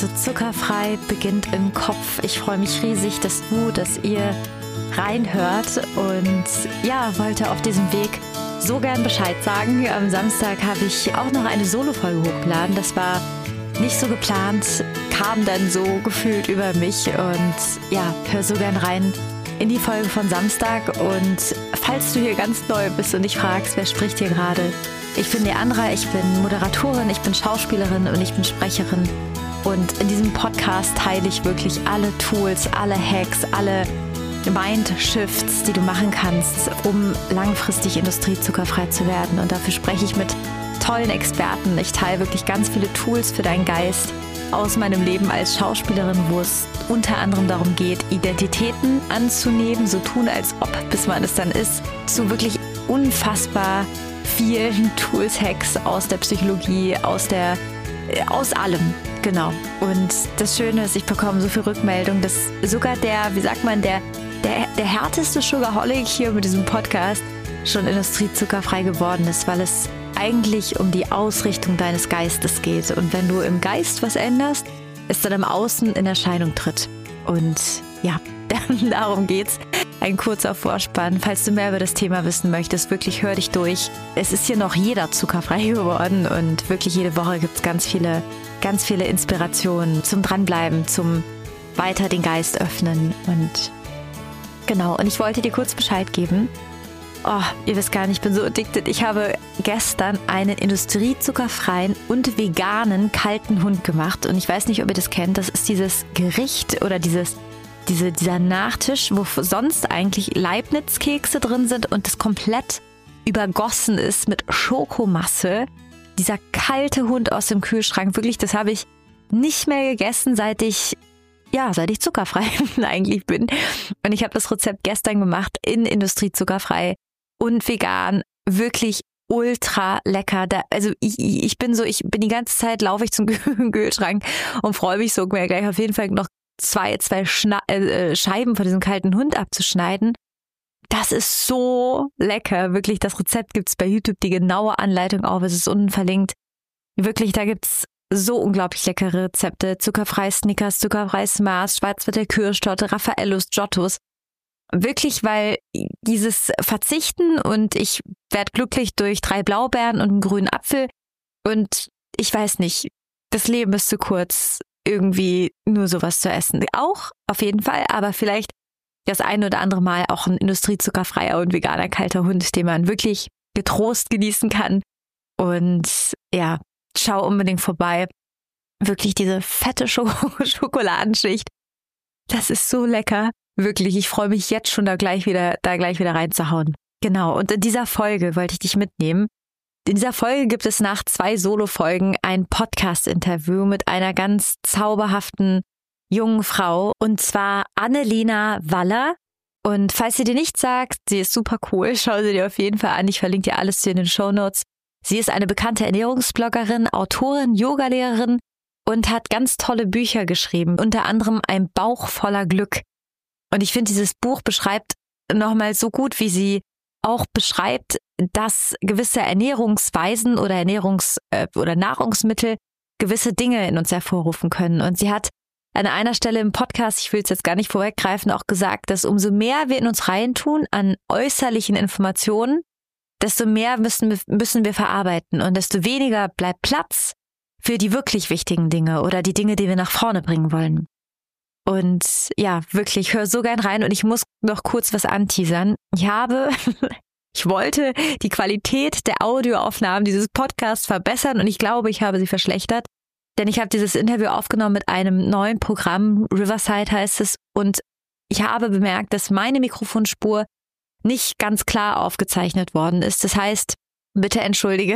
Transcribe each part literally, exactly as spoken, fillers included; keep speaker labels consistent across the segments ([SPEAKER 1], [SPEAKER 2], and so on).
[SPEAKER 1] Also zuckerfrei beginnt im Kopf. Ich freue mich riesig, dass du, dass ihr reinhört und ja, wollte auf diesem Weg so gern Bescheid sagen. Am Samstag habe ich auch noch eine Solo-Folge hochgeladen. Das war nicht so geplant, kam dann so gefühlt über mich und ja, hör so gern rein in die Folge von Samstag. Und falls du hier ganz neu bist und dich fragst, wer spricht hier gerade? Ich bin Leandra, ich bin Moderatorin, ich bin Schauspielerin und ich bin Sprecherin. Und in diesem Podcast teile ich wirklich alle Tools, alle Hacks, alle Mindshifts, die du machen kannst, um langfristig industriezuckerfrei zu werden. Und dafür spreche ich mit tollen Experten. Ich teile wirklich ganz viele Tools für deinen Geist aus meinem Leben als Schauspielerin, wo es unter anderem darum geht, Identitäten anzunehmen, so tun als ob, bis man es dann ist, zu wirklich unfassbar vielen Tools, Hacks aus der Psychologie, aus der, aus allem. Genau. Und das Schöne ist, ich bekomme so viel Rückmeldung, dass sogar der, wie sagt man, der, der, der härteste Sugarholic hier mit diesem Podcast schon industriezuckerfrei geworden ist, weil es eigentlich um die Ausrichtung deines Geistes geht. Und wenn du im Geist was änderst, es dann im Außen in Erscheinung tritt. Und ja, darum geht's. Ein kurzer Vorspann. Falls du mehr über das Thema wissen möchtest, wirklich hör dich durch. Es ist hier noch jeder zuckerfrei geworden und wirklich jede Woche gibt es ganz viele, ganz viele Inspirationen zum Dranbleiben, zum weiter den Geist öffnen. Und genau, und ich wollte dir kurz Bescheid geben. Oh, ihr wisst gar nicht, ich bin so addicted. Ich habe gestern einen industriezuckerfreien und veganen kalten Hund gemacht. Und ich weiß nicht, ob ihr das kennt. Das ist dieses Gericht oder dieses, diese, dieser Nachtisch, wo sonst eigentlich Leibniz-Kekse drin sind und das komplett übergossen ist mit Schokomasse. Dieser kalte Hund aus dem Kühlschrank, wirklich, das habe ich nicht mehr gegessen, seit ich, ja, seit ich zuckerfrei eigentlich bin. Und ich habe das Rezept gestern gemacht in industriezuckerfrei und vegan, wirklich ultra lecker. Da, also ich, ich bin so, ich bin die ganze Zeit, laufe ich zum Kühlschrank und freue mich so, mir gleich auf jeden Fall noch zwei, zwei Schna- äh, Scheiben von diesem kalten Hund abzuschneiden. Das ist so lecker. Wirklich, das Rezept gibt's bei YouTube, die genaue Anleitung auch, es ist unten verlinkt. Wirklich, da gibt's so unglaublich leckere Rezepte. Zuckerfrei Snickers, zuckerfreies Mars, Schwarzwälder Kirschtorte, Raffaellos, Giottos. Wirklich, weil dieses Verzichten und ich werde glücklich durch drei Blaubeeren und einen grünen Apfel und ich weiß nicht, das Leben ist zu kurz, irgendwie nur sowas zu essen. Auch, auf jeden Fall, aber vielleicht das ein oder andere Mal auch ein industriezuckerfreier und veganer kalter Hund, den man wirklich getrost genießen kann. Und ja, schau unbedingt vorbei. Wirklich diese fette Schok- Schokoladenschicht. Das ist so lecker. Wirklich, ich freue mich jetzt schon da gleich wieder, da gleich wieder reinzuhauen. Genau, und in dieser Folge wollte ich dich mitnehmen. In dieser Folge gibt es nach zwei Solo-Folgen ein Podcast-Interview mit einer ganz zauberhaften jungen Frau, und zwar Annelina Waller. Und falls sie dir nichts sagt, sie ist super cool, schau sie dir auf jeden Fall an. Ich verlinke dir alles hier in den Shownotes. Sie ist eine bekannte Ernährungsbloggerin, Autorin, Yogalehrerin und hat ganz tolle Bücher geschrieben, unter anderem Ein Bauch voller Glück. Und ich finde, dieses Buch beschreibt nochmal so gut, wie sie auch beschreibt, dass gewisse Ernährungsweisen oder Ernährungs- äh, oder Nahrungsmittel gewisse Dinge in uns hervorrufen können. Und sie hat an einer Stelle im Podcast, ich will es jetzt gar nicht vorweggreifen, auch gesagt, dass umso mehr wir in uns reintun an äußerlichen Informationen, desto mehr müssen wir, müssen wir verarbeiten und desto weniger bleibt Platz für die wirklich wichtigen Dinge oder die Dinge, die wir nach vorne bringen wollen. Und ja, wirklich, hör so gern rein und ich muss noch kurz was anteasern. Ich habe, ich wollte die Qualität der Audioaufnahmen dieses Podcasts verbessern und ich glaube, ich habe sie verschlechtert, denn ich habe dieses Interview aufgenommen mit einem neuen Programm, Riverside heißt es, und ich habe bemerkt, dass meine Mikrofonspur nicht ganz klar aufgezeichnet worden ist. Das heißt, bitte entschuldige.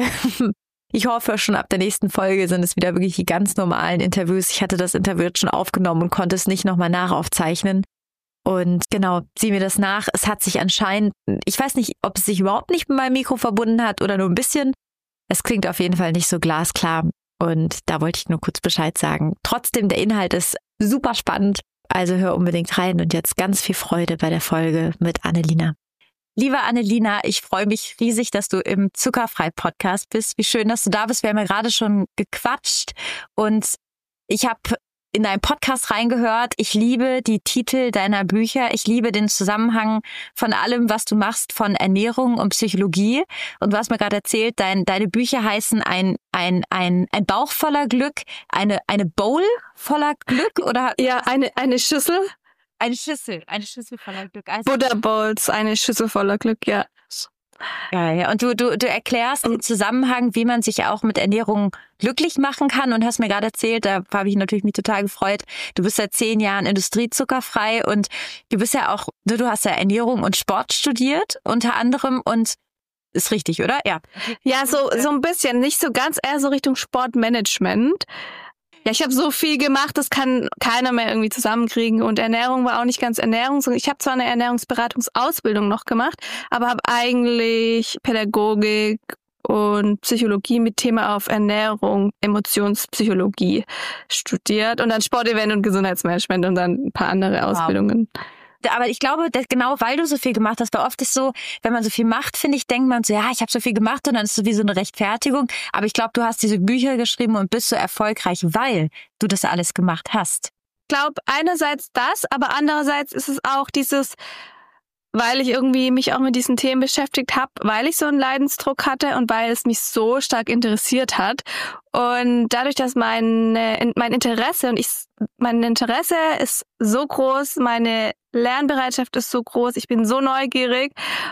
[SPEAKER 1] Ich hoffe, schon ab der nächsten Folge sind es wieder wirklich die ganz normalen Interviews. Ich hatte das Interview jetzt schon aufgenommen und konnte es nicht nochmal nachaufzeichnen. Und genau, sieh mir das nach. Es hat sich anscheinend, ich weiß nicht, ob es sich überhaupt nicht mit meinem Mikro verbunden hat oder nur ein bisschen. Es klingt auf jeden Fall nicht so glasklar. Und da wollte ich nur kurz Bescheid sagen. Trotzdem, der Inhalt ist super spannend. Also hör unbedingt rein und jetzt ganz viel Freude bei der Folge mit Annelina. Liebe Annelina, ich freue mich riesig, dass du im Zuckerfrei-Podcast bist. Wie schön, dass du da bist. Wir haben ja gerade schon gequatscht und ich habe in deinen Podcast reingehört. Ich liebe die Titel deiner Bücher. Ich liebe den Zusammenhang von allem, was du machst, von Ernährung und Psychologie. Und du hast mir gerade erzählt, dein, deine Bücher heißen ein, ein, ein, ein Bauch voller Glück, eine, eine Bowl voller Glück oder?
[SPEAKER 2] Ja, eine, eine Schüssel.
[SPEAKER 1] Eine Schüssel, eine Schüssel voller Glück. Also
[SPEAKER 2] Buddha Bowls, eine Schüssel voller Glück, ja.
[SPEAKER 1] Ja, ja. Und du, du, du erklärst den Zusammenhang, wie man sich auch mit Ernährung glücklich machen kann und hast mir gerade erzählt, da habe ich natürlich mich total gefreut, du bist seit zehn Jahren industriezuckerfrei und du bist ja auch, du, du hast ja Ernährung und Sport studiert unter anderem und ist richtig, oder? Ja.
[SPEAKER 2] Ja, so, so ein bisschen, nicht so ganz, eher so Richtung Sportmanagement. Ja, ich habe so viel gemacht, das kann keiner mehr irgendwie zusammenkriegen. Und Ernährung war auch nicht ganz Ernährung. Ich habe zwar eine Ernährungsberatungsausbildung noch gemacht, aber habe eigentlich Pädagogik und Psychologie mit Thema auf Ernährung, Emotionspsychologie studiert und dann Sportevent und Gesundheitsmanagement und dann ein paar andere Ausbildungen.
[SPEAKER 1] Wow. Aber ich glaube, dass genau weil du so viel gemacht hast, weil oft ist so, wenn man so viel macht, finde ich, denkt man so, ja, ich habe so viel gemacht und dann ist es so wie so eine Rechtfertigung. Aber ich glaube, du hast diese Bücher geschrieben und bist so erfolgreich, weil du das alles gemacht hast.
[SPEAKER 2] Ich glaube, einerseits das, aber andererseits ist es auch dieses, weil ich irgendwie mich auch mit diesen Themen beschäftigt habe, weil ich so einen Leidensdruck hatte und weil es mich so stark interessiert hat. Und dadurch, dass meine, mein Interesse und ich, mein Interesse ist so groß, meine Lernbereitschaft ist so groß, ich bin so neugierig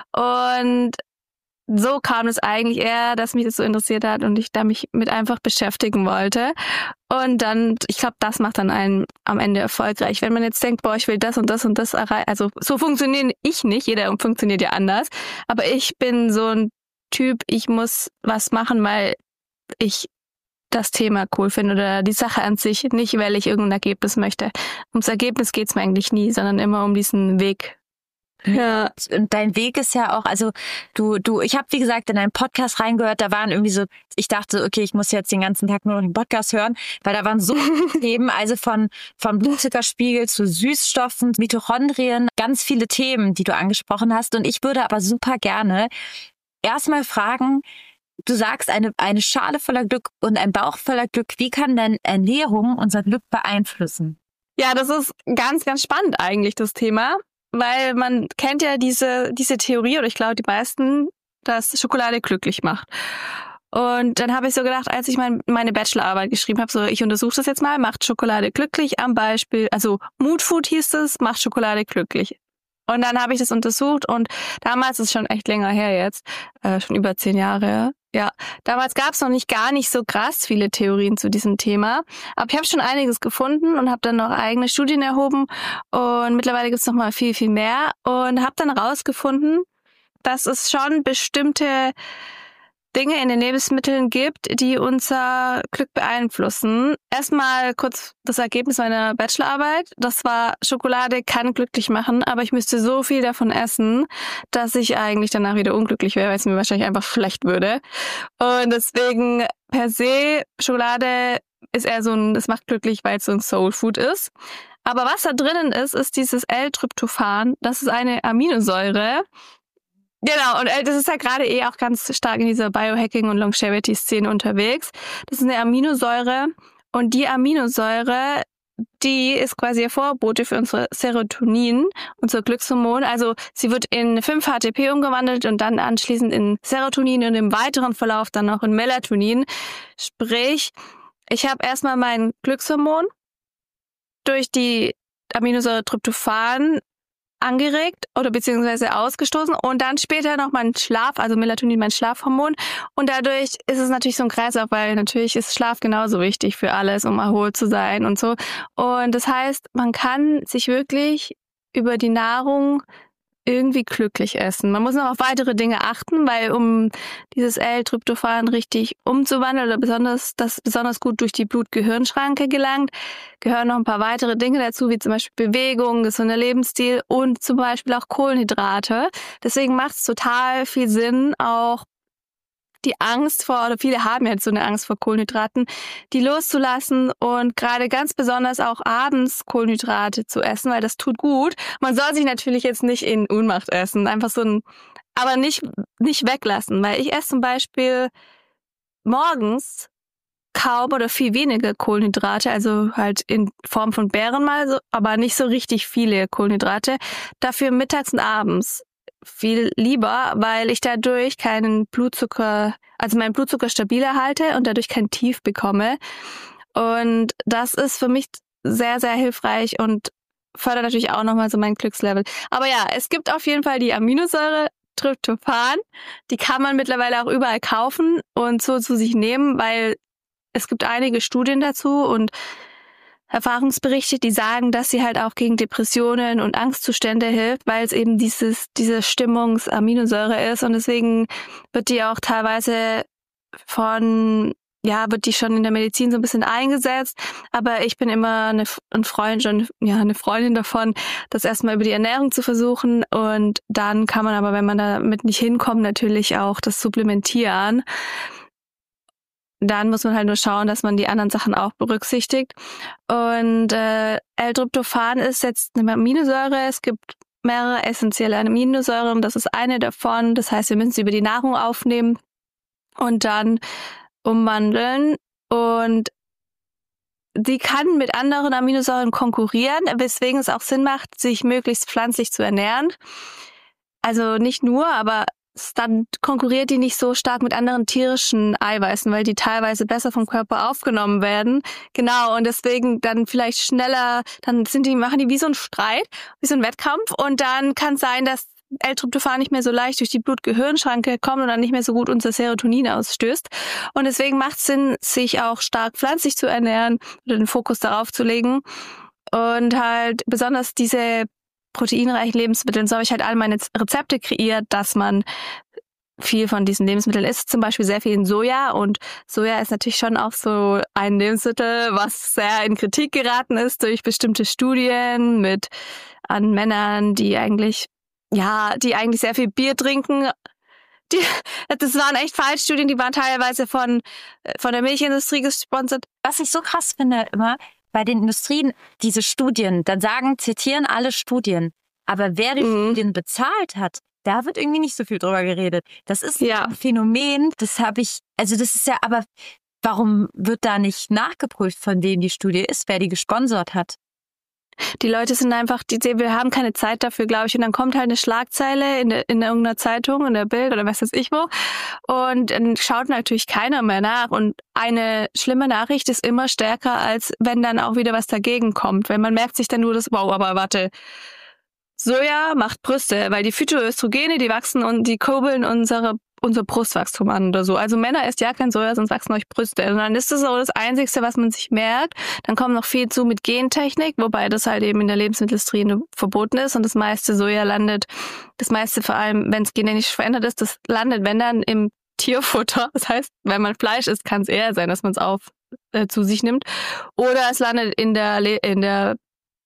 [SPEAKER 2] und so kam es eigentlich eher, dass mich das so interessiert hat und ich da mich mit einfach beschäftigen wollte. Und dann, ich glaube, das macht dann einen am Ende erfolgreich. Wenn man jetzt denkt, boah, ich will das und das und das erreichen, also so funktioniere ich nicht, jeder funktioniert ja anders, aber ich bin so ein Typ, ich muss was machen, weil ich das Thema cool finde oder die Sache an sich, nicht weil ich irgendein Ergebnis möchte. Ums Ergebnis geht's mir eigentlich nie, sondern immer um diesen Weg.
[SPEAKER 1] Ja, und dein Weg ist ja auch, also du, du, ich habe wie gesagt in deinen Podcast reingehört, da waren irgendwie so, ich dachte, okay, ich muss jetzt den ganzen Tag nur noch den Podcast hören, weil da waren so viele Themen, also von, von Blutzuckerspiegel zu Süßstoffen, Mitochondrien, ganz viele Themen, die du angesprochen hast. Und ich würde aber super gerne erstmal fragen, du sagst eine, eine Schale voller Glück und ein Bauch voller Glück, wie kann denn Ernährung unser Glück beeinflussen?
[SPEAKER 2] Ja, das ist ganz, ganz spannend eigentlich, das Thema. Weil man kennt ja diese diese Theorie, oder ich glaube die meisten, dass Schokolade glücklich macht. Und dann habe ich so gedacht, als ich mein, meine Bachelorarbeit geschrieben habe, so ich untersuche das jetzt mal, macht Schokolade glücklich am Beispiel, also Mood Food hieß es, macht Schokolade glücklich. Und dann habe ich das untersucht und damals ist schon echt länger her jetzt, äh, schon über zehn Jahre. Ja, damals gab es noch nicht gar nicht so krass viele Theorien zu diesem Thema. Aber ich habe schon einiges gefunden und habe dann noch eigene Studien erhoben. Und mittlerweile gibt es noch mal viel, viel mehr. Und habe dann rausgefunden, dass es schon bestimmte Dinge in den Lebensmitteln gibt, die unser Glück beeinflussen. Erstmal kurz das Ergebnis meiner Bachelorarbeit. Das war, Schokolade kann glücklich machen, aber ich müsste so viel davon essen, dass ich eigentlich danach wieder unglücklich wäre, weil es mir wahrscheinlich einfach schlecht würde. Und deswegen per se, Schokolade ist eher so ein, es macht glücklich, weil es so ein Soul Food ist. Aber was da drinnen ist, ist dieses L-Tryptophan. Das ist eine Aminosäure. Genau, und das ist ja gerade eh auch ganz stark in dieser Biohacking- und Longevity-Szene unterwegs. Das ist eine Aminosäure und die Aminosäure, die ist quasi der Vorbote für unsere Serotonin, unser Glückshormon. Also sie wird in fünf H T P umgewandelt und dann anschließend in Serotonin und im weiteren Verlauf dann noch in Melatonin. Sprich, ich habe erstmal mein Glückshormon durch die Aminosäure Tryptophan angeregt oder beziehungsweise ausgestoßen und dann später noch mein Schlaf, also Melatonin, mein Schlafhormon. Und dadurch ist es natürlich so ein Kreislauf, weil natürlich ist Schlaf genauso wichtig für alles, um erholt zu sein und so. Und das heißt, man kann sich wirklich über die Nahrung irgendwie glücklich essen. Man muss noch auf weitere Dinge achten, weil um dieses L-Tryptophan richtig umzuwandeln oder besonders das besonders gut durch die Blut-Gehirn-Schranke gelangt, gehören noch ein paar weitere Dinge dazu, wie zum Beispiel Bewegung, gesunder Lebensstil und zum Beispiel auch Kohlenhydrate. Deswegen macht es total viel Sinn, auch die Angst vor, oder viele haben jetzt so eine Angst vor Kohlenhydraten, die loszulassen und gerade ganz besonders auch abends Kohlenhydrate zu essen, weil das tut gut. Man soll sich natürlich jetzt nicht in Ohnmacht essen, einfach so ein, aber nicht, nicht weglassen, weil ich esse zum Beispiel morgens kaum oder viel weniger Kohlenhydrate, also halt in Form von Beeren mal so, aber nicht so richtig viele Kohlenhydrate. Dafür mittags und abends viel lieber, weil ich dadurch keinen Blutzucker, also meinen Blutzucker stabiler halte und dadurch kein Tief bekomme. Und das ist für mich sehr, sehr hilfreich und fördert natürlich auch nochmal so mein Glückslevel. Aber ja, es gibt auf jeden Fall die Aminosäure Tryptophan. Die kann man mittlerweile auch überall kaufen und so zu sich nehmen, weil es gibt einige Studien dazu und Erfahrungsberichte, die sagen, dass sie halt auch gegen Depressionen und Angstzustände hilft, weil es eben dieses diese Stimmungsaminosäure ist und deswegen wird die auch teilweise von ja, wird die schon in der Medizin so ein bisschen eingesetzt, aber ich bin immer eine, ein Freund schon, ja, eine Freundin davon, das erstmal über die Ernährung zu versuchen und dann kann man aber, wenn man damit nicht hinkommt, natürlich auch das supplementieren. Dann muss man halt nur schauen, dass man die anderen Sachen auch berücksichtigt. Und äh, L-Tryptophan ist jetzt eine Aminosäure. Es gibt mehrere essentielle Aminosäuren. Das ist eine davon. Das heißt, wir müssen sie über die Nahrung aufnehmen und dann umwandeln. Und die kann mit anderen Aminosäuren konkurrieren, weswegen es auch Sinn macht, sich möglichst pflanzlich zu ernähren. Also nicht nur, aber dann konkurriert die nicht so stark mit anderen tierischen Eiweißen, weil die teilweise besser vom Körper aufgenommen werden. Genau, und deswegen dann vielleicht schneller, dann sind die, machen die wie so ein Streit, wie so ein Wettkampf und dann kann es sein, dass L-Tryptophan nicht mehr so leicht durch die Blut-Gehirn-Schranke kommt und dann nicht mehr so gut unser Serotonin ausstößt. Und deswegen macht es Sinn, sich auch stark pflanzlich zu ernähren oder den Fokus darauf zu legen. Und halt besonders diese proteinreichen Lebensmitteln, so habe ich halt all meine Rezepte kreiert, dass man viel von diesen Lebensmitteln isst, zum Beispiel sehr viel in Soja und Soja ist natürlich schon auch so ein Lebensmittel, was sehr in Kritik geraten ist durch bestimmte Studien mit an Männern, die eigentlich ja, die eigentlich sehr viel Bier trinken. Die, das waren echt Fallstudien, die waren teilweise von von der Milchindustrie gesponsert.
[SPEAKER 1] Was ich so krass finde immer, bei den Industrien, diese Studien, dann sagen, zitieren alle Studien. Aber wer die mhm. Studien bezahlt hat, da wird irgendwie nicht so viel drüber geredet. Das ist ja ein Phänomen, das habe ich, also das ist ja, aber warum wird da nicht nachgeprüft, von denen die Studie ist, wer die gesponsert hat?
[SPEAKER 2] Die Leute sind einfach, die, wir haben keine Zeit dafür, glaube ich. Und dann kommt halt eine Schlagzeile in, der, in irgendeiner Zeitung, in der Bild oder was weiß ich wo. Und dann schaut natürlich keiner mehr nach. Und eine schlimme Nachricht ist immer stärker, als wenn dann auch wieder was dagegen kommt. Weil man merkt sich dann nur das, wow, aber warte, Soja macht Brüste, weil die Phytoöstrogene, die wachsen und die kurbeln unsere unser Brustwachstum an oder so. Also Männer esst ja kein Soja, sonst wachsen euch Brüste. Und dann ist das auch das Einzige, was man sich merkt. Dann kommt noch viel zu mit Gentechnik, wobei das halt eben in der Lebensmittelindustrie verboten ist. Und das meiste Soja landet, das meiste vor allem, wenn es genetisch verändert ist, das landet, wenn dann im Tierfutter. Das heißt, wenn man Fleisch isst, kann es eher sein, dass man es auf äh, zu sich nimmt. Oder es landet in der Le- in der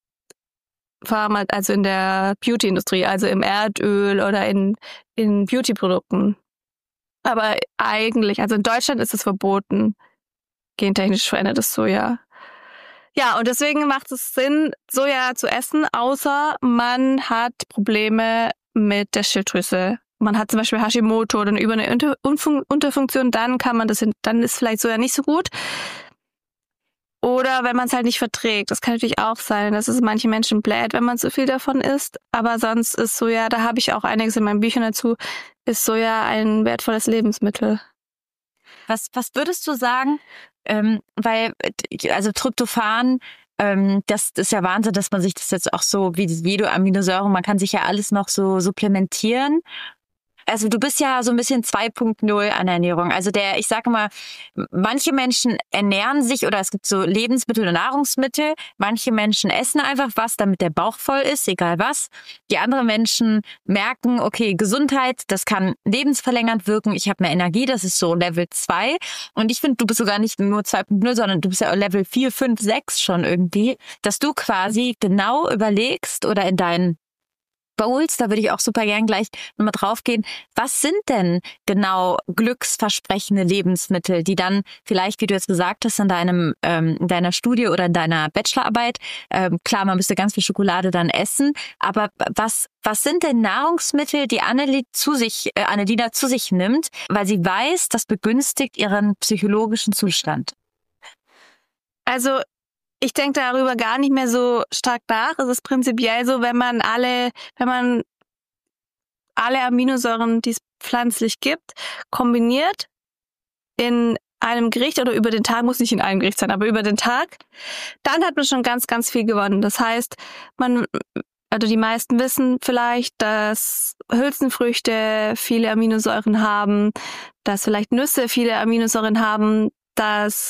[SPEAKER 2] Pharma, also in der Beauty-Industrie, also im Erdöl oder in in Beauty-Produkten. Aber eigentlich, also in Deutschland ist es verboten, gentechnisch verändertes Soja. Ja, und deswegen macht es Sinn, Soja zu essen, außer man hat Probleme mit der Schilddrüse. Man hat zum Beispiel Hashimoto oder über eine Unter- Unfun- Unterfunktion, dann kann man das, hin- dann ist vielleicht Soja nicht so gut. Oder wenn man es halt nicht verträgt. Das kann natürlich auch sein, dass es manche Menschen bläht, wenn man zu viel davon isst. Aber sonst ist Soja, da habe ich auch einiges in meinen Büchern dazu, ist Soja ein wertvolles Lebensmittel.
[SPEAKER 1] Was, was würdest du sagen? Ähm, weil, also Tryptophan, ähm, das, das ist ja Wahnsinn, dass man sich das jetzt auch so, wie wie du Aminosäuren, man kann sich ja alles noch so supplementieren. Also du bist ja so ein bisschen zwei Punkt null an Ernährung. Also der, ich sage mal, manche Menschen ernähren sich oder es gibt so Lebensmittel und Nahrungsmittel. Manche Menschen essen einfach was, damit der Bauch voll ist, egal was. Die anderen Menschen merken, okay, Gesundheit, das kann lebensverlängernd wirken. Ich habe mehr Energie, das ist so Level zwei. Und ich finde, du bist sogar nicht nur zwei Punkt null, sondern du bist ja Level vier, fünf, sechs schon irgendwie, dass du quasi genau überlegst oder in deinen Bowls, da würde ich auch super gern gleich nochmal drauf gehen. Was sind denn genau glücksversprechende Lebensmittel, die dann vielleicht, wie du jetzt gesagt hast, in deinem ähm, in deiner Studie oder in deiner Bachelorarbeit, ähm, klar, man müsste ganz viel Schokolade dann essen, aber was was sind denn Nahrungsmittel, die Anneli zu sich, äh, Annelina zu sich nimmt, weil sie weiß, das begünstigt ihren psychologischen Zustand?
[SPEAKER 2] Also ich denke darüber gar nicht mehr so stark nach. Es ist prinzipiell so, wenn man alle, wenn man alle Aminosäuren, die es pflanzlich gibt, kombiniert in einem Gericht oder über den Tag, muss nicht in einem Gericht sein, aber über den Tag, dann hat man schon ganz, ganz viel gewonnen. Das heißt, man, also die meisten wissen vielleicht, dass Hülsenfrüchte viele Aminosäuren haben, dass vielleicht Nüsse viele Aminosäuren haben, dass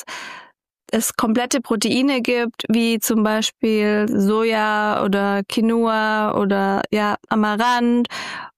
[SPEAKER 2] es komplette Proteine gibt, wie zum Beispiel Soja oder Quinoa oder ja Amaranth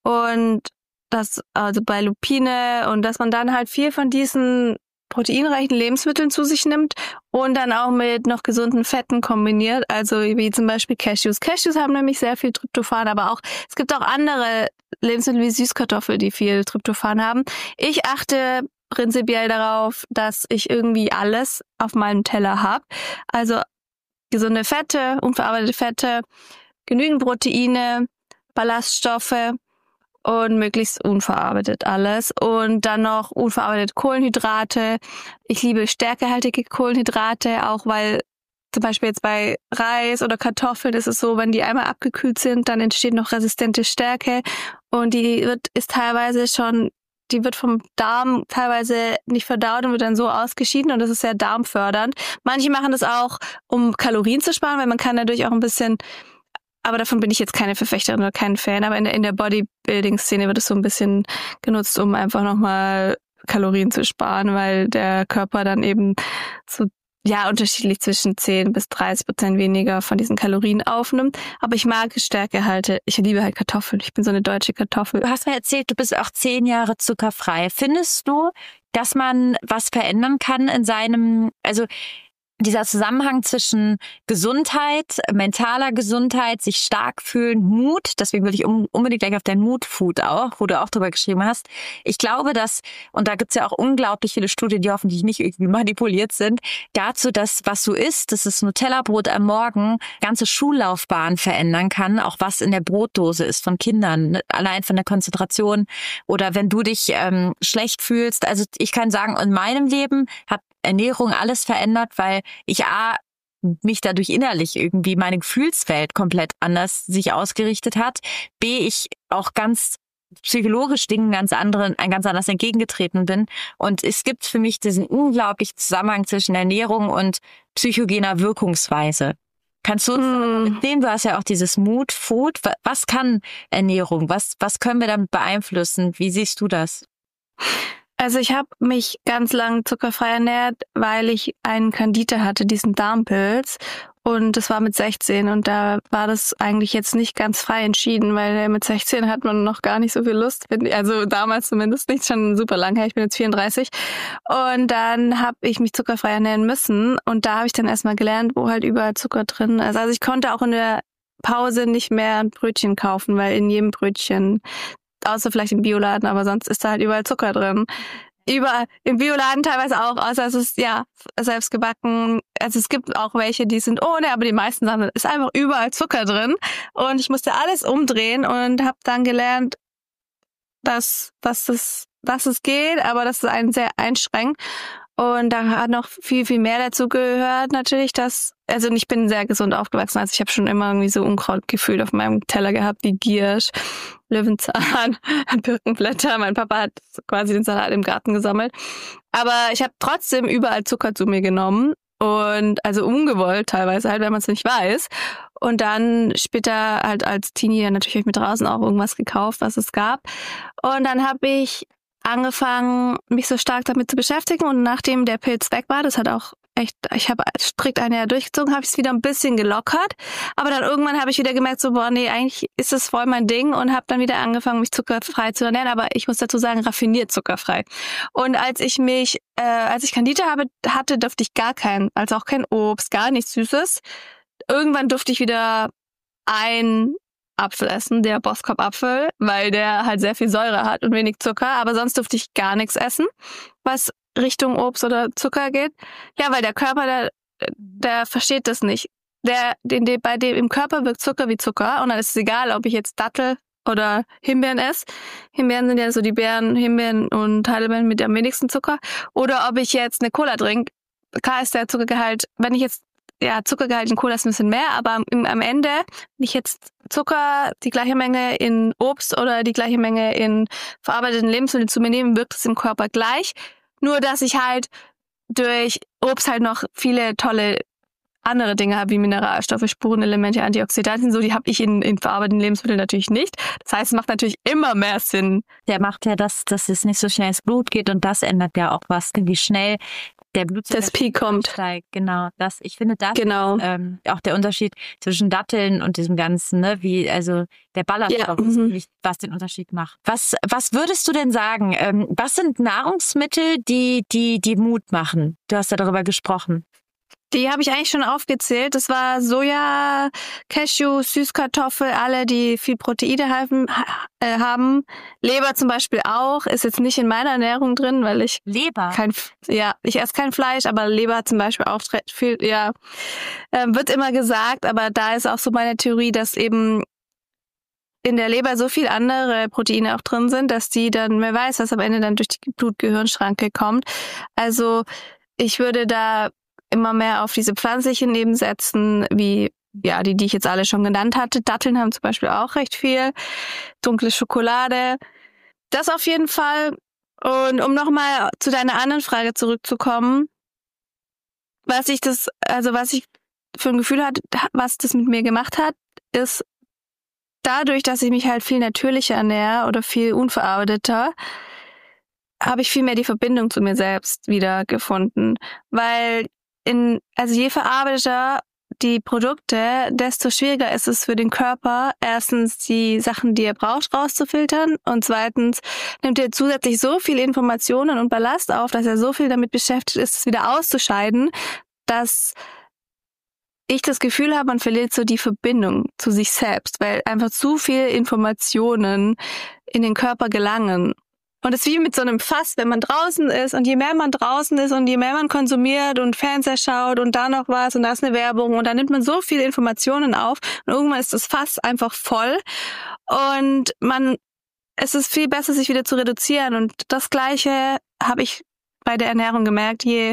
[SPEAKER 2] und das also bei Lupine und dass man dann halt viel von diesen proteinreichen Lebensmitteln zu sich nimmt und dann auch mit noch gesunden Fetten kombiniert, also wie zum Beispiel Cashews. Cashews haben nämlich sehr viel Tryptophan, aber auch es gibt auch andere Lebensmittel wie Süßkartoffel, die viel Tryptophan haben. Ich achte prinzipiell darauf, dass ich irgendwie alles auf meinem Teller habe. Also gesunde Fette, unverarbeitete Fette, genügend Proteine, Ballaststoffe und möglichst unverarbeitet alles. Und dann noch unverarbeitete Kohlenhydrate. Ich liebe stärkehaltige Kohlenhydrate, auch weil zum Beispiel jetzt bei Reis oder Kartoffeln ist es so, wenn die einmal abgekühlt sind, dann entsteht noch resistente Stärke und die wird ist teilweise schon Die wird vom Darm teilweise nicht verdaut und wird dann so ausgeschieden und das ist sehr darmfördernd. Manche machen das auch, um Kalorien zu sparen, weil man kann dadurch auch ein bisschen, aber davon bin ich jetzt keine Verfechterin oder kein Fan, aber in der, in der Bodybuilding-Szene wird es so ein bisschen genutzt, um einfach nochmal Kalorien zu sparen, weil der Körper dann eben so ja, unterschiedlich zwischen zehn bis dreißig Prozent weniger von diesen Kalorien aufnimmt. Aber ich mag Stärkehalte. Ich liebe halt Kartoffeln. Ich bin so eine deutsche Kartoffel.
[SPEAKER 1] Du hast mir erzählt, du bist auch zehn Jahre zuckerfrei. Findest du, dass man was verändern kann in seinem, also dieser Zusammenhang zwischen Gesundheit, mentaler Gesundheit, sich stark fühlen, Mut, deswegen will ich unbedingt gleich auf dein Mood-Food auch, wo du auch drüber geschrieben hast. Ich glaube, dass, und da gibt's ja auch unglaublich viele Studien, die hoffentlich nicht irgendwie manipuliert sind, dazu, dass was du isst, das ist Nutella-Brot am Morgen, ganze Schullaufbahn verändern kann, auch was in der Brotdose ist von Kindern, allein von der Konzentration oder wenn du dich ähm, schlecht fühlst. Also ich kann sagen, in meinem Leben hat Ernährung alles verändert, weil ich A, mich dadurch innerlich irgendwie meine Gefühlswelt komplett anders sich ausgerichtet hat, B, ich auch ganz psychologisch Dingen ganz anderen, ein ganz anders entgegengetreten bin und es gibt für mich diesen unglaublichen Zusammenhang zwischen Ernährung und psychogener Wirkungsweise. Kannst du uns mm. erzählen, du hast ja auch dieses Mood, Food, was kann Ernährung, was, was können wir damit beeinflussen, wie siehst du das?
[SPEAKER 2] Also ich habe mich ganz lang zuckerfrei ernährt, weil ich einen Candida hatte, diesen Darmpilz. Und das war mit sechzehn und da war das eigentlich jetzt nicht ganz frei entschieden, weil mit sechzehn hat man noch gar nicht so viel Lust. Also damals zumindest nicht, schon super lang her, ich bin jetzt vierunddreißig. Und dann habe ich mich zuckerfrei ernähren müssen und da habe ich dann erstmal gelernt, wo halt überall Zucker drin ist. Also ich konnte auch in der Pause nicht mehr ein Brötchen kaufen, weil in jedem Brötchen, außer vielleicht im Bioladen, aber sonst ist da halt überall Zucker drin. Überall, im Bioladen teilweise auch, außer es ist, ja, selbst gebacken. Also es gibt auch welche, die sind ohne, aber die meisten Sachen ist einfach überall Zucker drin. Und ich musste alles umdrehen und habe dann gelernt, dass, dass, es, dass es geht, aber dass es einen sehr einschränkt. Und da hat noch viel, viel mehr dazu gehört natürlich, dass, also ich bin sehr gesund aufgewachsen, also ich habe schon immer irgendwie so Unkraut gefühlt auf meinem Teller gehabt, wie Giersch, Löwenzahn, Birkenblätter. Mein Papa hat quasi den Salat im Garten gesammelt. Aber ich habe trotzdem überall Zucker zu mir genommen und also ungewollt teilweise halt, wenn man es nicht weiß. Und dann später halt als Teenie natürlich habe ich mir draußen auch irgendwas gekauft, was es gab. Und dann habe ich angefangen, mich so stark damit zu beschäftigen und nachdem der Pilz weg war, das hat auch echt, ich habe strikt ein Jahr durchgezogen, habe ich es wieder ein bisschen gelockert, aber dann irgendwann habe ich wieder gemerkt, so boah, nee, eigentlich ist das voll mein Ding und habe dann wieder angefangen, mich zuckerfrei zu ernähren, aber ich muss dazu sagen, raffiniert zuckerfrei. Und als ich mich, äh, als ich Candida habe, hatte, durfte ich gar kein, also auch kein Obst, gar nichts Süßes. Irgendwann durfte ich wieder ein Apfel essen, der Boskop-Apfel, weil der halt sehr viel Säure hat und wenig Zucker, aber sonst durfte ich gar nichts essen, was Richtung Obst oder Zucker geht. Ja, weil der Körper, der, der versteht das nicht. Der, den, der, bei dem im Körper wirkt Zucker wie Zucker und dann ist es egal, ob ich jetzt Dattel oder Himbeeren esse. Himbeeren sind ja so die Beeren, Himbeeren und Heidelbeeren mit am wenigsten Zucker. Oder ob ich jetzt eine Cola trinke. klar ist der Zuckergehalt, wenn ich jetzt, ja, Zuckergehalt in Cola ist ein bisschen mehr, aber am, am Ende, wenn ich jetzt Zucker, die gleiche Menge in Obst oder die gleiche Menge in verarbeiteten Lebensmitteln zu mir nehme, wirkt es im Körper gleich. Nur, dass ich halt durch Obst halt noch viele tolle andere Dinge habe, wie Mineralstoffe, Spurenelemente, Antioxidantien, so die habe ich in, in verarbeiteten Lebensmitteln natürlich nicht. Das heißt, es macht natürlich immer mehr Sinn.
[SPEAKER 1] Der macht ja das, dass es nicht so schnell ins Blut geht und das ändert ja auch was, wie schnell der Blutzucker
[SPEAKER 2] das Peak kommt.
[SPEAKER 1] Steigt. Genau, das. Ich finde das
[SPEAKER 2] genau.
[SPEAKER 1] ist, ähm, auch der Unterschied zwischen Datteln und diesem Ganzen, ne, wie also der Ballaststoff, ja, ist nicht, was den Unterschied macht. Was was würdest du denn sagen? Ähm, was sind Nahrungsmittel, die die die Mut machen? Du hast ja darüber gesprochen.
[SPEAKER 2] Die habe ich eigentlich schon aufgezählt. Das war Soja, Cashew, Süßkartoffel, alle, die viel Proteine haben, äh, haben. Leber zum Beispiel auch. Ist jetzt nicht in meiner Ernährung drin, weil ich
[SPEAKER 1] Leber.
[SPEAKER 2] kein, ja, ich esse kein Fleisch, aber Leber zum Beispiel auch viel, ja, äh, wird immer gesagt. Aber da ist auch so meine Theorie, dass eben in der Leber so viel andere Proteine auch drin sind, dass die dann, wer weiß, was am Ende dann durch die Blut-Gehirn-Schranke kommt. Also ich würde da immer mehr auf diese pflanzlichen Leben setzen, wie ja die, die ich jetzt alle schon genannt hatte. Datteln haben zum Beispiel auch recht viel. Dunkle Schokolade. Das auf jeden Fall. Und um nochmal zu deiner anderen Frage zurückzukommen, was ich das, also was ich für ein Gefühl hatte, was das mit mir gemacht hat, ist dadurch, dass ich mich halt viel natürlicher ernähre oder viel unverarbeiteter, habe ich viel mehr die Verbindung zu mir selbst wieder gefunden. Weil in, also je verarbeiteter die Produkte, desto schwieriger ist es für den Körper, erstens die Sachen, die er braucht, rauszufiltern und zweitens nimmt er zusätzlich so viel Informationen und Ballast auf, dass er so viel damit beschäftigt ist, es wieder auszuscheiden, dass ich das Gefühl habe, man verliert so die Verbindung zu sich selbst, weil einfach zu viel Informationen in den Körper gelangen. Und es ist wie mit so einem Fass, wenn man draußen ist und je mehr man draußen ist und je mehr man konsumiert und Fernseher schaut und da noch was und da ist eine Werbung und da nimmt man so viele Informationen auf und irgendwann ist das Fass einfach voll und man, es ist viel besser, sich wieder zu reduzieren und das Gleiche habe ich bei der Ernährung gemerkt, je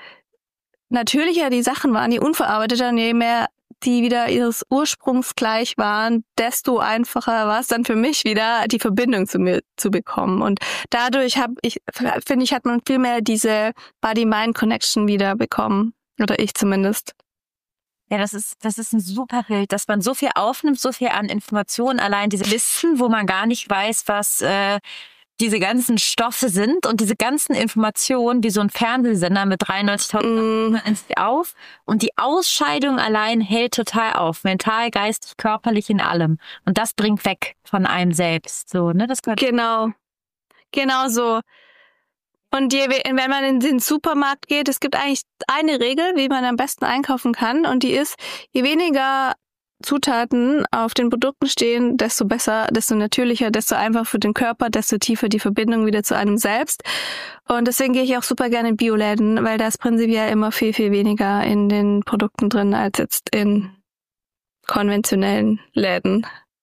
[SPEAKER 2] natürlicher die Sachen waren, je unverarbeiteter und je mehr die wieder ihres Ursprungs gleich waren, desto einfacher war es dann für mich wieder, die Verbindung zu mir zu bekommen. Und dadurch habe ich, finde ich, hat man viel mehr diese Body-Mind-Connection wieder bekommen. Oder ich zumindest.
[SPEAKER 1] Ja, das ist, das ist ein super Bild, dass man so viel aufnimmt, so viel an Informationen, allein diese Listen, wo man gar nicht weiß, was äh, diese ganzen Stoffe sind und diese ganzen Informationen, wie so ein Fernsehsender mit dreiundneunzigtausend mm. auf und die Ausscheidung allein hält total auf, mental, geistig, körperlich, in allem und das bringt weg von einem selbst, so, ne, das gehört.
[SPEAKER 2] Genau, genau so. Und je, wenn man in den Supermarkt geht, es gibt eigentlich eine Regel, wie man am besten einkaufen kann und die ist, je weniger Zutaten auf den Produkten stehen, desto besser, desto natürlicher, desto einfacher für den Körper, desto tiefer die Verbindung wieder zu einem selbst. Und deswegen gehe ich auch super gerne in Bioläden, weil da ist prinzipiell immer viel, viel weniger in den Produkten drin als jetzt in konventionellen Läden.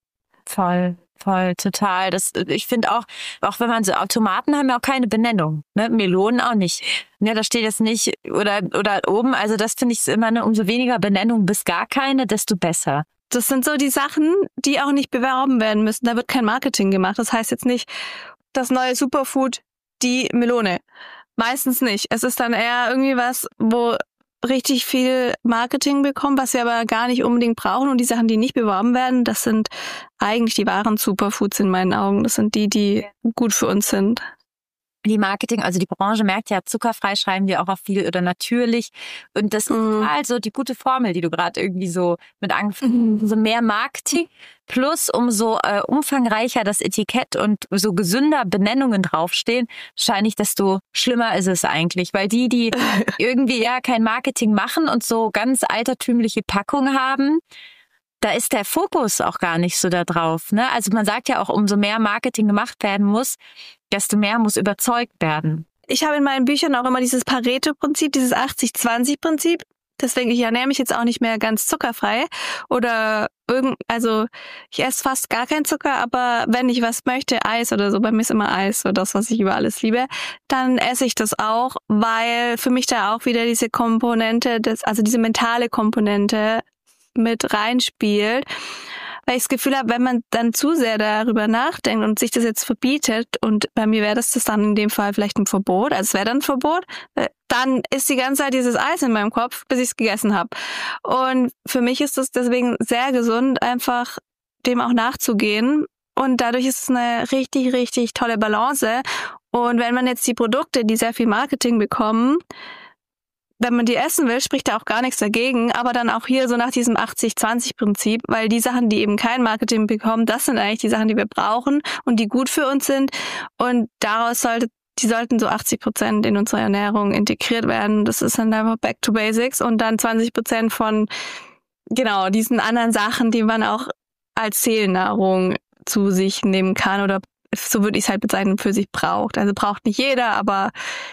[SPEAKER 1] Voll. Voll, total. Das, ich finde auch, auch wenn man so, Tomaten haben ja auch keine Benennung, ne? Melonen auch nicht. Ja, da steht jetzt nicht, oder, oder oben, also das finde ich immer, ne, umso weniger Benennung bis gar keine, desto besser.
[SPEAKER 2] Das sind so die Sachen, die auch nicht beworben werden müssen. Da wird kein Marketing gemacht. Das heißt jetzt nicht, das neue Superfood, die Melone. Meistens nicht. Es ist dann eher irgendwie was, wo richtig viel Marketing bekommen, was wir aber gar nicht unbedingt brauchen. Und die Sachen, die nicht beworben werden, das sind eigentlich die wahren Superfoods in meinen Augen. Das sind die, die gut für uns sind.
[SPEAKER 1] Die Marketing, also die Branche merkt ja, zuckerfrei schreiben die auch auf viel oder natürlich. Und das ist
[SPEAKER 2] mhm.
[SPEAKER 1] total so die gute Formel, die du gerade irgendwie so mit angefangen hast. Mhm. So mehr Marketing plus umso äh, umfangreicher das Etikett und so gesünder Benennungen draufstehen, wahrscheinlich desto schlimmer ist es eigentlich. Weil die, die irgendwie ja kein Marketing machen und so ganz altertümliche Packungen haben, da ist der Fokus auch gar nicht so da drauf, ne? Also man sagt ja auch, umso mehr Marketing gemacht werden muss, desto mehr muss überzeugt werden.
[SPEAKER 2] Ich habe in meinen Büchern auch immer dieses Pareto-Prinzip, dieses achtzig zwanzig Prinzip. Deswegen, ich ernähre mich jetzt auch nicht mehr ganz zuckerfrei oder irgend, also ich esse fast gar keinen Zucker, aber wenn ich was möchte, Eis oder so, bei mir ist immer Eis, so das, was ich über alles liebe, dann esse ich das auch, weil für mich da auch wieder diese Komponente, des, also diese mentale Komponente mit reinspielt. Weil ich das Gefühl habe, wenn man dann zu sehr darüber nachdenkt und sich das jetzt verbietet, und bei mir wäre das, das dann in dem Fall vielleicht ein Verbot, also es wäre dann ein Verbot, dann ist die ganze Zeit dieses Eis in meinem Kopf, bis ich es gegessen habe. Und für mich ist es deswegen sehr gesund, einfach dem auch nachzugehen. Und dadurch ist es eine richtig, richtig tolle Balance. Und wenn man jetzt die Produkte, die sehr viel Marketing bekommen, wenn man die essen will, spricht da auch gar nichts dagegen, aber dann auch hier so nach diesem achtzig zwanzig Prinzip, weil die Sachen, die eben kein Marketing bekommen, das sind eigentlich die Sachen, die wir brauchen und die gut für uns sind, und daraus sollte, die sollten so achtzig Prozent in unsere Ernährung integriert werden. Das ist dann einfach back to basics, und dann zwanzig Prozent von, genau, diesen anderen Sachen, die man auch als Seelennahrung zu sich nehmen kann, oder so würde ich es halt bezeichnen, für sich braucht. Also braucht nicht jeder, aber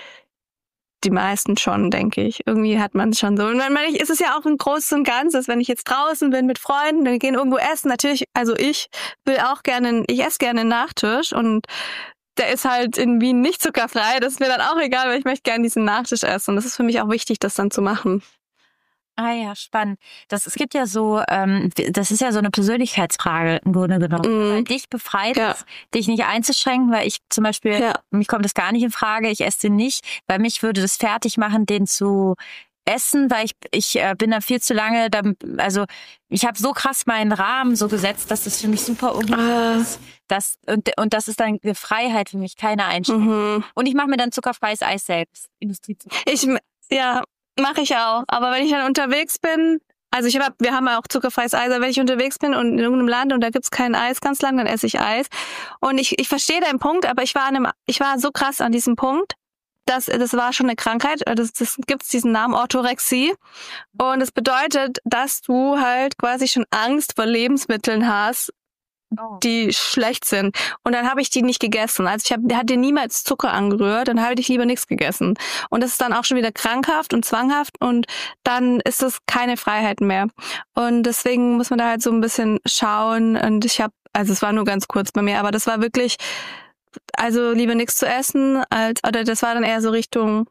[SPEAKER 2] die meisten schon, denke ich. Irgendwie hat man es schon so. Und dann meine ich, ist es ja auch ein Großes und Ganzes. Wenn ich jetzt draußen bin mit Freunden, dann gehen irgendwo essen. Natürlich, also ich will auch gerne, ich esse gerne einen Nachtisch, und der ist halt in Wien nicht zuckerfrei. Das ist mir dann auch egal, weil ich möchte gerne diesen Nachtisch essen. Und das ist für mich auch wichtig, das dann zu machen.
[SPEAKER 1] Ah ja, spannend. Das, es gibt ja so, ähm, das ist ja so eine Persönlichkeitsfrage im Grunde genommen. Mm. Weil dich befreit ja. es, dich nicht einzuschränken, weil ich zum Beispiel, ja. mich kommt das gar nicht in Frage, ich esse den nicht, weil mich würde das fertig machen, den zu essen, weil ich ich äh, bin da viel zu lange, da, also ich habe so krass meinen Rahmen so gesetzt, dass das für mich super ungut ist. Das, und, und das ist dann eine Freiheit für mich, keine Einschränkung. Mhm. Und ich mache mir dann zuckerfreies Eis selbst. Industriezucker.
[SPEAKER 2] Ich, ja... Mache ich auch. Aber wenn ich dann unterwegs bin, also ich hab, wir haben ja auch zuckerfreies Eis, aber wenn ich unterwegs bin und in irgendeinem Land und da gibt's kein Eis ganz lang, dann esse ich Eis. Und ich, ich verstehe deinen Punkt, aber ich war an einem, ich war so krass an diesem Punkt, dass das war schon eine Krankheit. Das, das gibt's diesen Namen Orthorexie. Und es bedeutet, dass du halt quasi schon Angst vor Lebensmitteln hast, die schlecht sind. Und dann habe ich die nicht gegessen. Also ich hab, hatte niemals Zucker angerührt, dann habe ich lieber nichts gegessen. Und das ist dann auch schon wieder krankhaft und zwanghaft, und dann ist das keine Freiheit mehr. Und deswegen muss man da halt so ein bisschen schauen. Und ich habe, also es war nur ganz kurz bei mir, aber das war wirklich, also lieber nichts zu essen, als, oder das war dann eher so Richtung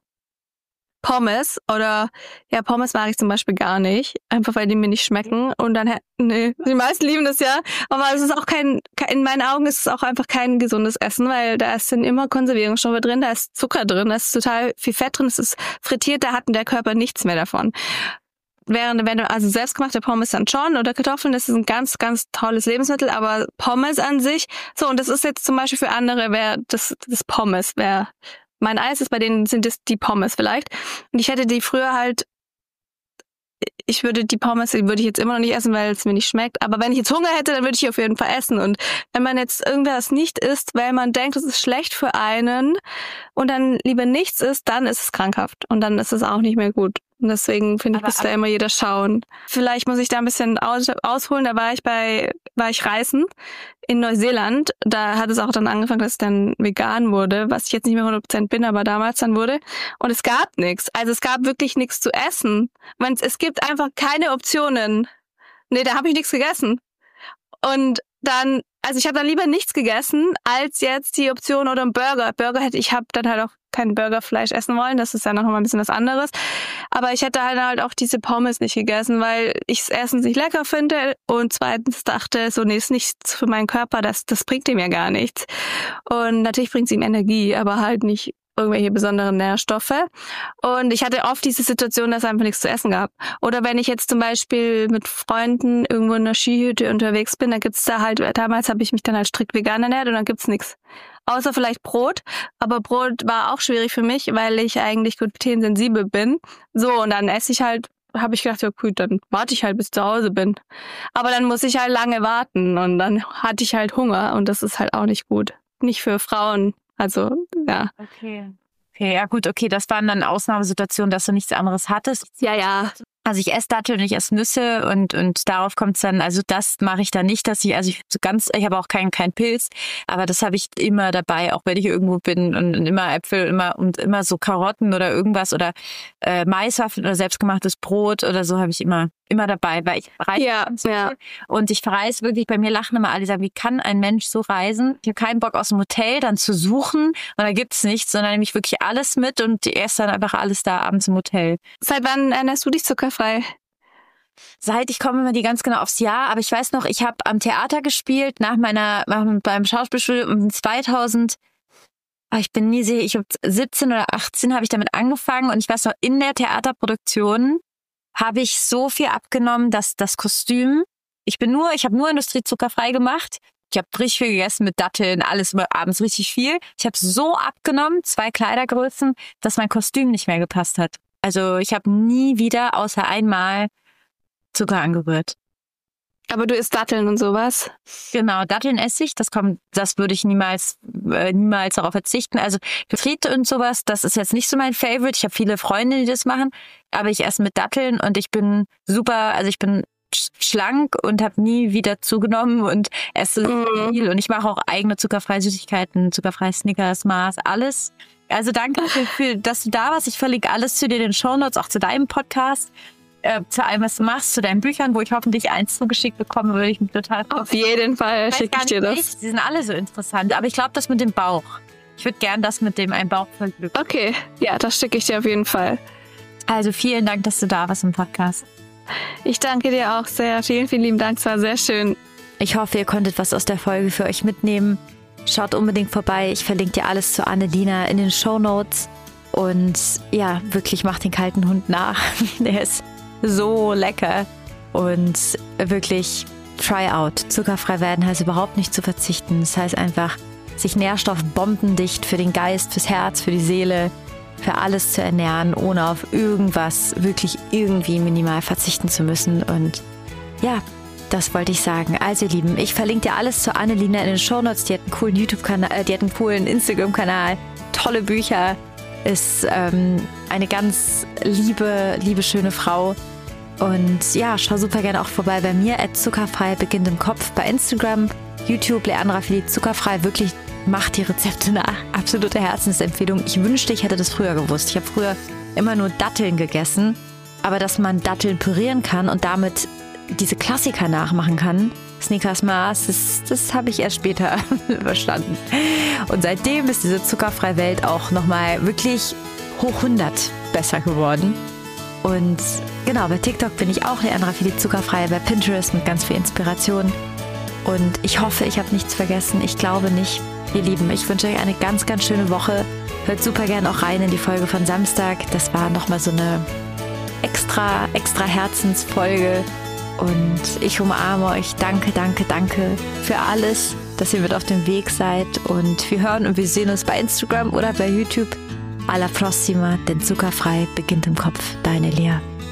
[SPEAKER 2] Pommes, oder ja, Pommes mag ich zum Beispiel gar nicht, einfach weil die mir nicht schmecken, und dann, nee, die meisten lieben das ja, aber es ist auch kein, in meinen Augen ist es auch einfach kein gesundes Essen, weil da sind immer Konservierungsstoffe drin, da ist Zucker drin, da ist total viel Fett drin, es ist frittiert, da hat der Körper nichts mehr davon. Während, wenn du also selbstgemachte Pommes dann schon, oder Kartoffeln, das ist ein ganz, ganz tolles Lebensmittel, aber Pommes an sich, so, und das ist jetzt zum Beispiel für andere, wäre das, das Pommes, wäre mein Eis ist, bei denen sind es die Pommes vielleicht. Und ich hätte die früher halt, ich würde die Pommes, die würde ich jetzt immer noch nicht essen, weil es mir nicht schmeckt. Aber wenn ich jetzt Hunger hätte, dann würde ich die auf jeden Fall essen. Und wenn man jetzt irgendwas nicht isst, weil man denkt, es ist schlecht für einen, und dann lieber nichts isst, dann ist es krankhaft. Und dann ist es auch nicht mehr gut. Und deswegen finde ich, muss da immer jeder schauen. Vielleicht muss ich da ein bisschen aus, ausholen. Da war ich bei, war ich reisen in Neuseeland. Da hat es auch dann angefangen, dass ich dann vegan wurde, was ich jetzt nicht mehr hundert Prozent bin, aber damals dann wurde. Und es gab nichts. Also es gab wirklich nichts zu essen. Man, es gibt einfach keine Optionen. Nee, da habe ich nichts gegessen. Und dann, also ich habe dann lieber nichts gegessen, als jetzt die Option oder ein Burger. Burger hätte, ich habe dann halt auch kein Burgerfleisch essen wollen, das ist ja noch mal ein bisschen was anderes. Aber ich hätte halt, halt auch diese Pommes nicht gegessen, weil ich es erstens nicht lecker finde und zweitens dachte, so, nee, ist nichts für meinen Körper, das, das bringt ihm ja gar nichts. Und natürlich bringt es ihm Energie, aber halt nicht irgendwelche besonderen Nährstoffe. Und ich hatte oft diese Situation, dass es einfach nichts zu essen gab. Oder wenn ich jetzt zum Beispiel mit Freunden irgendwo in einer Skihütte unterwegs bin, dann gibt's da halt, damals habe ich mich dann halt strikt vegan ernährt, und dann gibt's nichts. Außer vielleicht Brot. Aber Brot war auch schwierig für mich, weil ich eigentlich glutensensibel bin. So, und dann esse ich halt, habe ich gedacht, ja gut, dann warte ich halt, bis ich zu Hause bin. Aber dann muss ich halt lange warten, und dann hatte ich halt Hunger, und das ist halt auch nicht gut. Nicht für Frauen. Also, ja.
[SPEAKER 1] Okay. Okay, ja gut, okay, das waren dann Ausnahmesituationen, dass du nichts anderes hattest.
[SPEAKER 2] Ja, ja.
[SPEAKER 1] Also ich esse Datteln und ich esse Nüsse und und darauf kommt es dann, also das mache ich dann nicht, dass ich, also ich so ganz, ich habe auch keinen keinen Pilz, aber das habe ich immer dabei, auch wenn ich irgendwo bin und, und immer Äpfel, immer und immer so Karotten oder irgendwas oder äh, Maiswaffeln oder selbstgemachtes Brot oder so habe ich immer immer dabei, weil ich reise
[SPEAKER 2] Ja,
[SPEAKER 1] so
[SPEAKER 2] ja.
[SPEAKER 1] viel und ich verreise wirklich, bei mir lachen immer alle, die sagen, wie kann ein Mensch so reisen? Ich habe keinen Bock aus dem Hotel dann zu suchen und da gibt's nichts, sondern nehme ich wirklich alles mit und ich esse dann einfach alles da abends im Hotel.
[SPEAKER 2] Seit wann ernährst du dich zuckerfrei?
[SPEAKER 1] Seit ich komme immer die ganz genau aufs Jahr, aber ich weiß noch, ich habe am Theater gespielt nach meiner beim Schauspielstudium zweitausend. Ich bin nie sicher, ich habe siebzehn oder achtzehn habe ich damit angefangen und ich weiß noch, in der Theaterproduktion habe ich so viel abgenommen, dass das Kostüm, ich bin nur, ich habe nur industriezuckerfrei gemacht. Ich habe richtig viel gegessen mit Datteln, alles immer abends richtig viel. Ich habe so abgenommen, zwei Kleidergrößen, dass mein Kostüm nicht mehr gepasst hat. Also ich habe nie wieder außer einmal Zucker angerührt.
[SPEAKER 2] Aber du isst Datteln und sowas?
[SPEAKER 1] Genau, Datteln esse ich, das kommt, das würde ich niemals, äh, niemals darauf verzichten. Also Fritte und sowas, das ist jetzt nicht so mein Favorite. Ich habe viele Freunde, die das machen, aber ich esse mit Datteln und ich bin super, also ich bin schlank und habe nie wieder zugenommen und esse
[SPEAKER 2] Mhm.
[SPEAKER 1] viel und ich mache auch eigene zuckerfreie Süßigkeiten, zuckerfreie Snickers, Mars, alles. Also danke für, für, dass du da warst. Ich verlinke alles zu dir in den Shownotes, auch zu deinem Podcast. Äh, zu allem, was du machst, zu deinen Büchern, wo ich hoffentlich eins zugeschickt bekomme, würde ich mich total freuen.
[SPEAKER 2] Auf jeden Fall
[SPEAKER 1] Ich weiß
[SPEAKER 2] schicke
[SPEAKER 1] gar
[SPEAKER 2] ich dir
[SPEAKER 1] nicht
[SPEAKER 2] das.
[SPEAKER 1] welche, die sind alle so interessant, aber ich glaube, das mit dem Bauch. Ich würde gern das mit dem ein Bauch voll Glück.
[SPEAKER 2] Okay, ja, das schicke ich dir auf jeden Fall.
[SPEAKER 1] Also vielen Dank, dass du da warst im Podcast.
[SPEAKER 2] Ich danke dir auch sehr. Vielen, vielen lieben Dank. Es war sehr schön.
[SPEAKER 1] Ich hoffe, ihr konntet was aus der Folge für euch mitnehmen. Schaut unbedingt vorbei. Ich verlinke dir alles zu Annelina in den Shownotes. Und ja, wirklich macht den kalten Hund nach. Der ist so lecker. Und wirklich try out. Zuckerfrei werden heißt überhaupt nicht zu verzichten. Das heißt einfach, sich nährstoffbombendicht für den Geist, fürs Herz, für die Seele, für alles zu ernähren, ohne auf irgendwas wirklich irgendwie minimal verzichten zu müssen. Und ja, das wollte ich sagen. Also ihr Lieben, ich verlinke dir alles zu Annelina in den Shownotes. Die hat einen coolen YouTube-Kanal, äh, die hat einen coolen Instagram-Kanal, tolle Bücher, ist ähm, eine ganz liebe, liebe, schöne Frau. Und ja, schau super gerne auch vorbei bei mir, at zuckerfrei beginnt im Kopf bei Instagram, YouTube, Leandra Philipp zuckerfrei, wirklich macht die Rezepte nach. Absolute Herzensempfehlung. Ich wünschte, ich hätte das früher gewusst. Ich habe früher immer nur Datteln gegessen, aber dass man Datteln pürieren kann und damit diese Klassiker nachmachen kann, Snickers, Mars, das, das habe ich erst später verstanden. Und seitdem ist diese zuckerfreie Welt auch nochmal wirklich hoch hundert besser geworden. Und genau, bei TikTok bin ich auch Leandra Philipp zuckerfrei, bei Pinterest mit ganz viel Inspiration. Und ich hoffe, ich habe nichts vergessen. Ich glaube nicht. Ihr Lieben, ich wünsche euch eine ganz, ganz schöne Woche. Hört super gern auch rein in die Folge von Samstag. Das war nochmal so eine extra, extra Herzensfolge. Und ich umarme euch. Danke, danke, danke für alles, dass ihr mit auf dem Weg seid. Und wir hören und wir sehen uns bei Instagram oder bei YouTube. Alla prossima, denn zuckerfrei beginnt im Kopf. Deine Lea.